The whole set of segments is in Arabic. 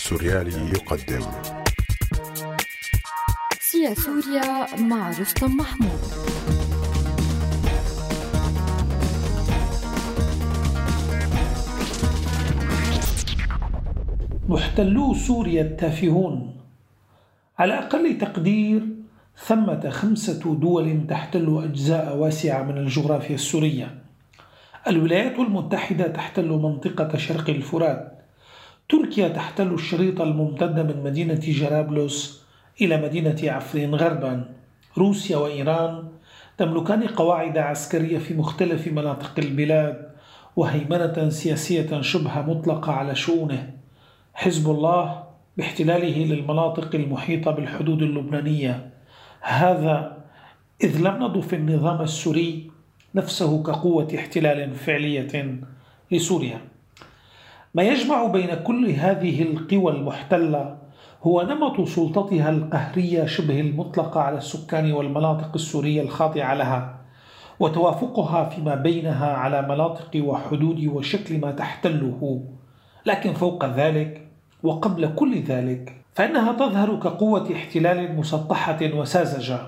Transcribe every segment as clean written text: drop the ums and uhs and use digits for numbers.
السوريالي يقدم سيا سوريا مع رستم محمود. محتلو سوريا التافهون. على أقل تقدير ثمة 5 دول تحتل أجزاء واسعة من الجغرافيا السورية. الولايات المتحدة تحتل منطقة شرق الفرات، تركيا تحتل الشريط الممتد من مدينة جرابلس إلى مدينة عفرين غربا، روسيا وإيران تملكان قواعد عسكرية في مختلف مناطق البلاد وهيمنة سياسية شبه مطلقة على شؤونه. حزب الله باحتلاله للمناطق المحيطة بالحدود اللبنانية، هذا إذ لم نضف النظام السوري نفسه كقوة احتلال فعلية لسوريا. ما يجمع بين كل هذه القوى المحتلة هو نمط سلطتها القهرية شبه المطلقة على السكان والمناطق السورية الخاضعة لها، وتوافقها فيما بينها على مناطق وحدود وشكل ما تحتله. لكن فوق ذلك وقبل كل ذلك فإنها تظهر كقوة احتلال مسطحة وساذجة،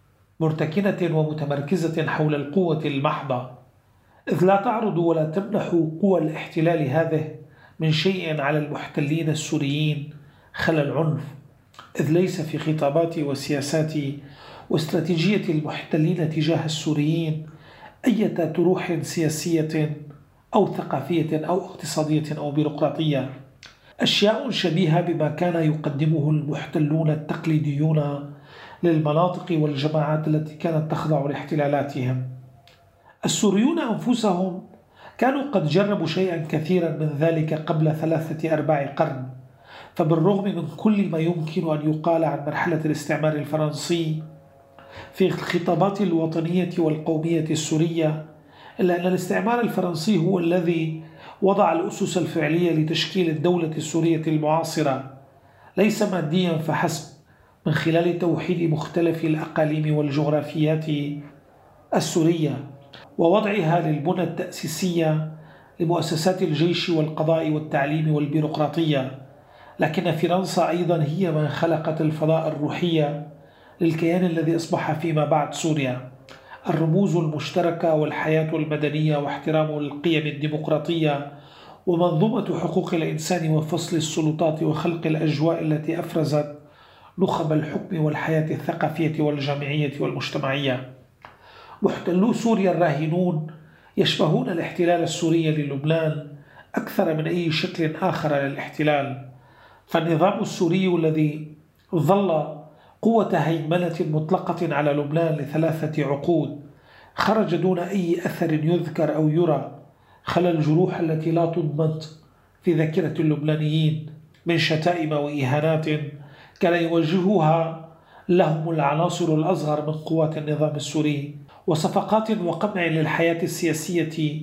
مرتكنة ومتمركزة حول القوة المحضة، إذ لا تعرض ولا تمنح قوى الاحتلال هذه من شيء على المحتلين السوريين خلا العنف، إذ ليس في خطابات وسياسات واستراتيجية المحتلين تجاه السوريين أي طروح سياسية أو ثقافية أو اقتصادية أو بيروقراطية، أشياء شبيهة بما كان يقدمه المحتلون التقليديون للمناطق والجماعات التي كانت تخضع لاحتلالاتهم. السوريون أنفسهم كانوا قد جربوا شيئا كثيرا من ذلك قبل 3/4 قرن، فبالرغم من كل ما يمكن أن يقال عن مرحلة الاستعمار الفرنسي في الخطابات الوطنية والقومية السورية، إلا أن الاستعمار الفرنسي هو الذي وضع الأسس الفعلية لتشكيل الدولة السورية المعاصرة، ليس ماديا فحسب، من خلال توحيد مختلف الأقاليم والجغرافيات السورية ووضعها للبنى التأسيسية لمؤسسات الجيش والقضاء والتعليم والبيروقراطية. لكن فرنسا أيضا هي من خلقت الفضاء الروحية للكيان الذي أصبح فيما بعد سوريا، الرموز المشتركة والحياة المدنية واحترام القيم الديمقراطية ومنظومة حقوق الإنسان وفصل السلطات وخلق الأجواء التي أفرزت نخب الحكم والحياة الثقافية والجامعية والمجتمعية. محتلو سوريا الراهنون يشبهون الاحتلال السوري للبنان أكثر من أي شكل آخر للاحتلال، فالنظام السوري الذي ظل قوة هيمنة مطلقة على لبنان ل3 عقود خرج دون أي أثر يذكر أو يرى، خلا الجروح التي لا تضمت في ذاكرة اللبنانيين من شتائم وإهانات كان يوجهها لهم العناصر الأصغر من قوات النظام السوري، وصفقات وقمع للحياة السياسية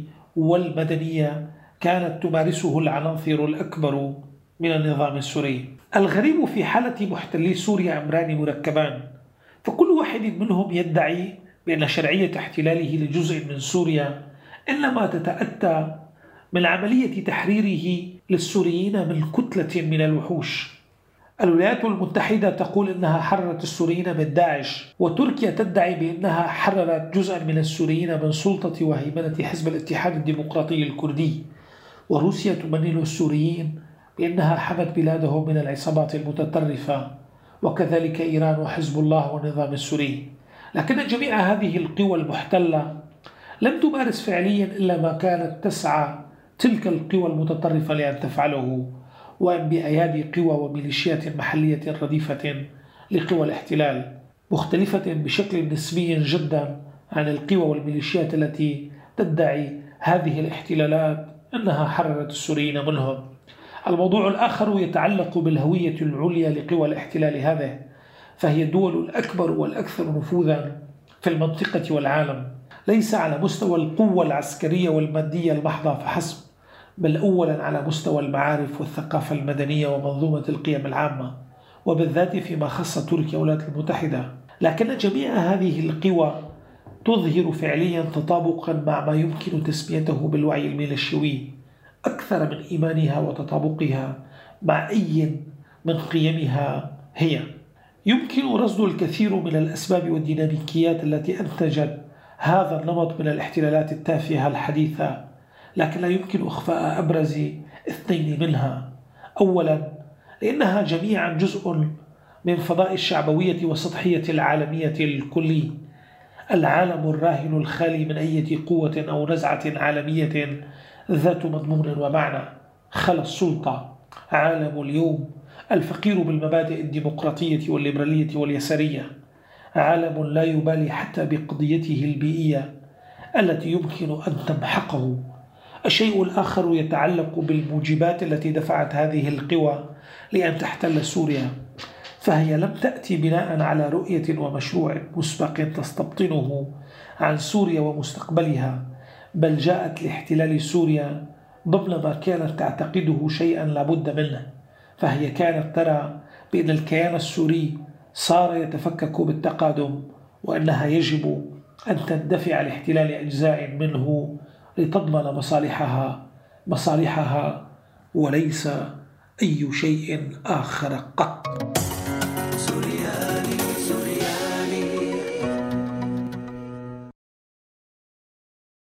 والمدنية كانت تمارسه العناصر الأكبر من النظام السوري. الغريب في حالة محتلي سوريا أمران مركبان، فكل واحد منهم يدعي بأن شرعية احتلاله لجزء من سوريا إنما تتأتى من عملية تحريره للسوريين من كتلة من الوحوش. الولايات المتحدة تقول إنها حررت السوريين من داعش، وتركيا تدعي بأنها حررت جزءا من السوريين من سلطة وهيمنة حزب الاتحاد الديمقراطي الكردي، وروسيا تمنن السوريين بأنها حمت بلادهم من العصابات المتطرفة، وكذلك إيران وحزب الله والنظام السوري. لكن جميع هذه القوى المحتلة لم تمارس فعليا إلا ما كانت تسعى تلك القوى المتطرفة لأن تفعله، وأن بأيادي قوى وميليشيات محلية رديفة لقوى الاحتلال، مختلفة بشكل نسبي جدا عن القوى والميليشيات التي تدعي هذه الاحتلالات أنها حررت السوريين منهم. الموضوع الآخر يتعلق بالهوية العليا لقوى الاحتلال هذه، فهي الدول الأكبر والأكثر نفوذا في المنطقة والعالم، ليس على مستوى القوة العسكرية والمادية المحضة فحسب، بل أولا على مستوى المعارف والثقافة المدنية ومنظومة القيم العامة، وبالذات فيما خص تركيا والولايات المتحدة. لكن جميع هذه القوى تظهر فعليا تطابقا مع ما يمكن تسميته بالوعي الميليشيوي أكثر من إيمانها وتطابقها مع أي من قيمها هي. يمكن رصد الكثير من الأسباب والديناميكيات التي أنتجت هذا النمط من الاحتلالات التافهة الحديثة، لكن لا يمكن إخفاء أبرز اثنين منها. أولا، لأنها جميعا جزء من فضاء الشعبوية والسطحية العالمية الكلي، العالم الراهن الخالي من أي قوة أو نزعة عالمية ذات مضمون ومعنى. خلا السلطة عالم اليوم الفقير بالمبادئ الديمقراطية والليبرالية واليسارية، عالم لا يبالي حتى بقضيته البيئية التي يمكن أن تمحقه. الشيء الآخر يتعلق بالموجبات التي دفعت هذه القوى لأن تحتل سوريا، فهي لم تأتي بناء على رؤية ومشروع مسبق تستبطنه عن سوريا ومستقبلها، بل جاءت لاحتلال سوريا ضمن ما كانت تعتقده شيئا لابد منه. فهي كانت ترى بأن الكيان السوري صار يتفكك بالتقادم، وأنها يجب أن تندفع لاحتلال أجزاء منه لتضمن مصالحها وليس أي شيء آخر قط.